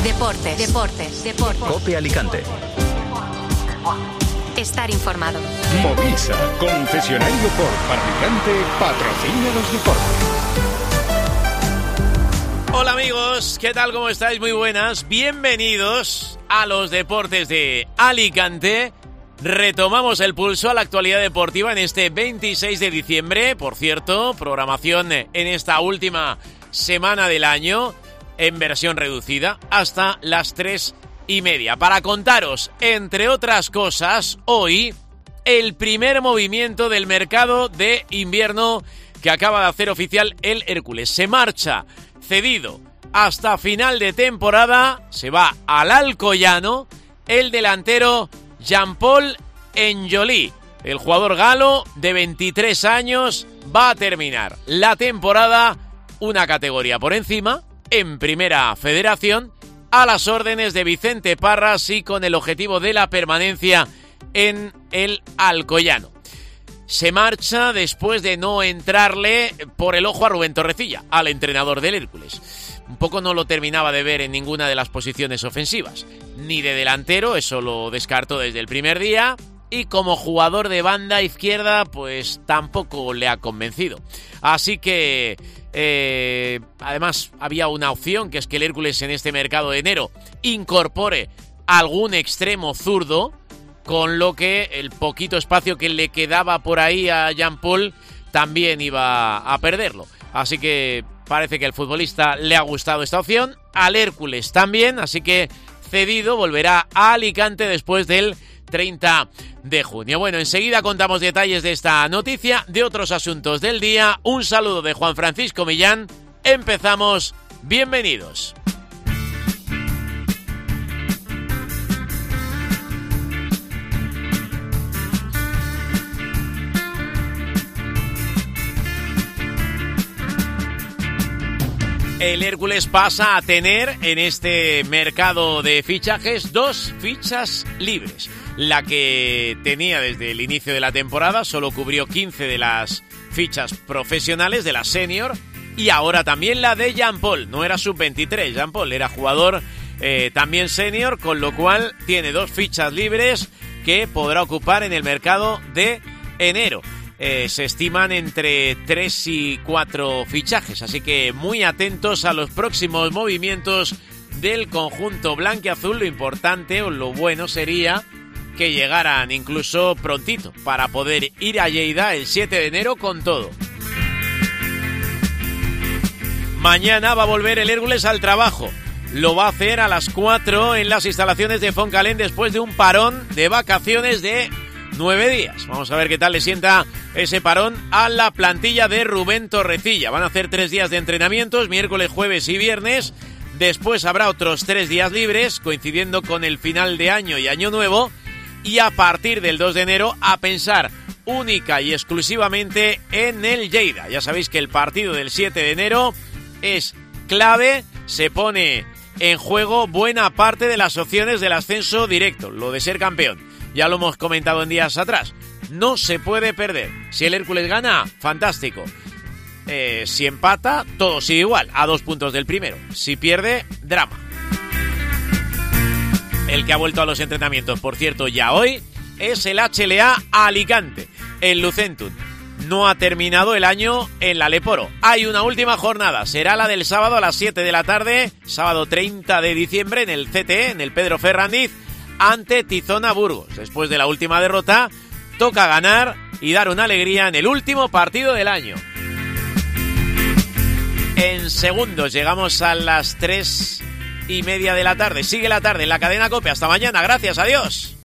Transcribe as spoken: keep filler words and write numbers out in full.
Deportes, deportes, deportes. COPE Alicante. Estar informado. Movisa, concesionario Ford para Alicante, patrocina los deportes. Hola amigos, ¿qué tal? ¿Cómo estáis? Muy buenas. Bienvenidos a los deportes de Alicante. Retomamos el pulso a la actualidad deportiva en este veintiséis de diciembre. Por cierto, programación en esta última semana del año en versión reducida hasta las tres y media. Para contaros, entre otras cosas, hoy el primer movimiento del mercado de invierno que acaba de hacer oficial el Hércules. Se marcha cedido hasta final de temporada, se va al Alcoyano el delantero Jean-Paul Enjolí. El jugador galo de veintitrés años va a terminar la temporada una categoría por encima, en Primera Federación, a las órdenes de Vicente Parras y con el objetivo de la permanencia en el Alcoyano. Se marcha después de no entrarle por el ojo a Rubén Torrecilla, al entrenador del Hércules. Un poco no lo terminaba de ver en ninguna de las posiciones ofensivas. Ni de delantero, eso lo descartó desde el primer día. Y como jugador de banda izquierda, pues tampoco le ha convencido. Así que, eh, además, había una opción, que es que el Hércules en este mercado de enero incorpore algún extremo zurdo, con lo que el poquito espacio que le quedaba por ahí a Jean-Paul también iba a perderlo. Así que parece que al futbolista le ha gustado esta opción, al Hércules también, así que cedido volverá a Alicante después del treinta de junio. Bueno, enseguida contamos detalles de esta noticia, de otros asuntos del día. Un saludo de Juan Francisco Millán. Empezamos. Bienvenidos. El Hércules pasa a tener en este mercado de fichajes dos fichas libres. La que tenía desde el inicio de la temporada solo cubrió quince de las fichas profesionales de la senior, y ahora también la de Jean-Paul. No era sub veintitrés, Jean-Paul era jugador eh, también senior, con lo cual tiene dos fichas libres que podrá ocupar en el mercado de enero. Eh, se estiman entre tres y cuatro fichajes, así que muy atentos a los próximos movimientos del conjunto blanquiazul. Lo importante o lo bueno sería que llegaran incluso prontito para poder ir a Lleida el siete de enero con todo. Mañana va a volver el Hércules al trabajo. Lo va a hacer a las cuatro en las instalaciones de Foncalén después de un parón de vacaciones de nueve días. Vamos a ver qué tal le sienta ese parón a la plantilla de Rubén Torrecilla. Van a hacer tres días de entrenamientos, miércoles, jueves y viernes. Después habrá otros tres días libres, coincidiendo con el final de año y año nuevo. Y a partir del dos de enero a pensar única y exclusivamente en el Lleida. Ya sabéis que el partido del siete de enero es clave, se pone en juego buena parte de las opciones del ascenso directo, lo de ser campeón. Ya lo hemos comentado en días atrás. No se puede perder. Si el Hércules gana, fantástico. Eh, si empata, todo sigue igual, a dos puntos del primero. Si pierde, drama. El que ha vuelto a los entrenamientos, por cierto, ya hoy, es el H L A Alicante, el Lucentum. No ha terminado el año en la Leporo. Hay una última jornada. Será la del sábado a las siete de la tarde, sábado treinta de diciembre, en el C T E, en el Pedro Ferrandiz, ante Tizona Burgos. Después de la última derrota, toca ganar y dar una alegría en el último partido del año. En segundos llegamos a las tres y media de la tarde. Sigue la tarde en la cadena COPE. Hasta mañana. Gracias. Adiós.